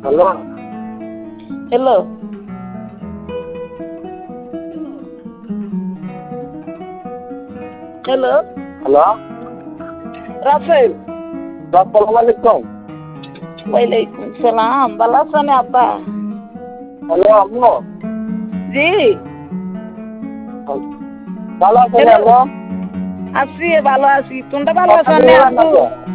Hello hello hello hello Rasel আসসালামু আলাইকুম। ওয়ালাইকুম সালাম ভালো আছেন আপা? হ্যালো আম্মু, জি ভালো আছেন হ্যালো আম্মু? আছি ভালো আছি তোমরা ভালো কথা আছো না বললেন না আব্বু? তো?